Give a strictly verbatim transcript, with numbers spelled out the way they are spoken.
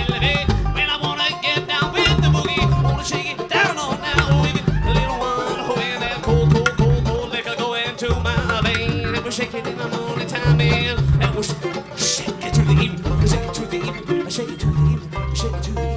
baby. When I wanna get down with the boogie, wanna shake it down on now with a little one. Oh, and that cold, cold, cold, cold liquor going to my vein. And we're shaking in the morning time, man. And we're shake it to the evening, shake it to the evening, shake it to the evening, shake it to the evening.